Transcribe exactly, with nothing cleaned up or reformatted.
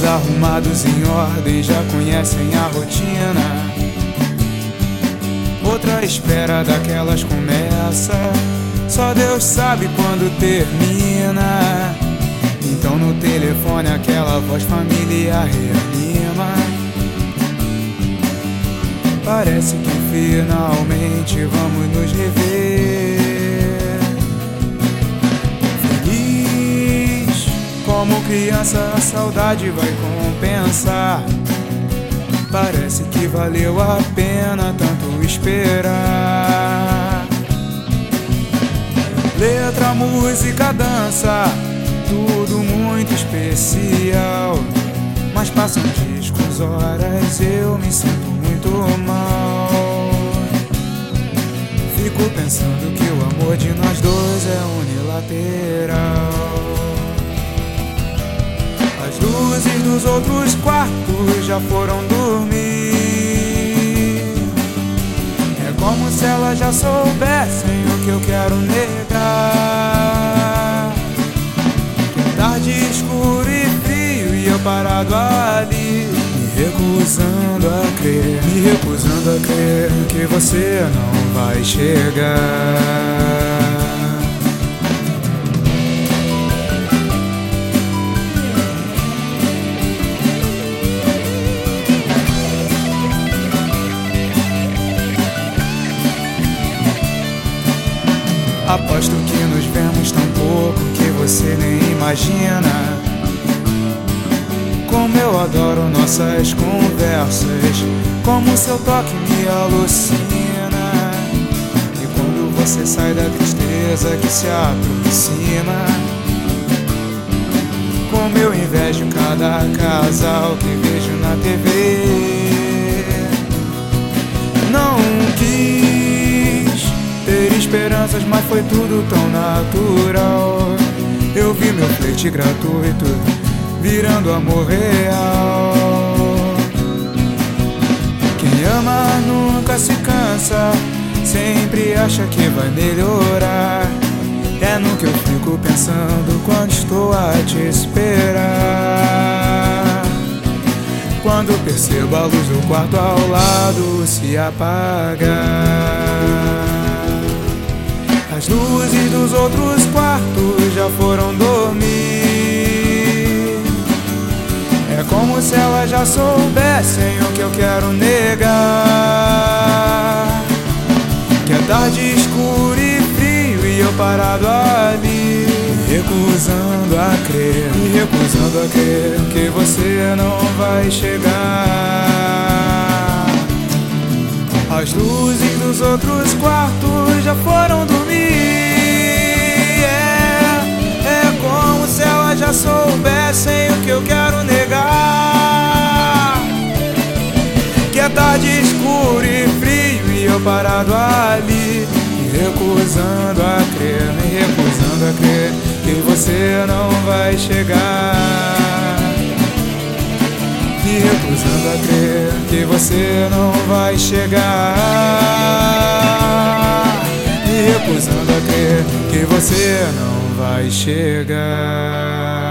Todos arrumados em ordem, já conhecem a rotina. Outra espera daquelas começa, só Deus sabe quando termina. Então no telefone aquela voz familiar reanima. Parece que finalmente vamos nos rever. Feliz, como criança a saudade vai compensar. Parece que valeu a pena tanto esperar. Letra, música, dança, tudo muito especial. Mas passam discos, horas, eu me sinto muito mal. Fico pensando que o amor de nós dois é unilateral. As luzes dos outros quartos já foram dormir. É como se elas já soubessem o que eu quero negar. Tarde, escuro e frio e eu parado ali, me recusando a crer, me recusando a crer que você não vai chegar. Aposto que nos vemos tão pouco que você nem imagina como eu adoro nossas conversas, como seu toque me alucina. E quando você sai da tristeza que se aproxima, como eu invejo cada casal que vejo na T V. Não quis ter esperanças, mas foi tudo tão natural. Eu vi meu flerte gratuito virando amor real. Quem ama nunca se cansa, sempre acha que vai melhorar. É no que eu fico pensando quando estou a te esperar. Quando percebo a luz do quarto ao lado se apagar. As luzes dos outros quartos já foram dormir. É como se elas já soubessem o que eu quero negar. Que é tarde, escuro e frio e eu parado ali, me recusando a crer, me recusando a crer que você não vai chegar. As luzes dos outros quartos já foram dormir. É, é como se elas já soubessem o que eu quero negar. Que é tarde, escuro e frio e eu parado ali, me recusando a crer, me recusando a crer que você não vai chegar. Me recusando a crer que você não vai chegar. Me recusando a crer que você não vai chegar.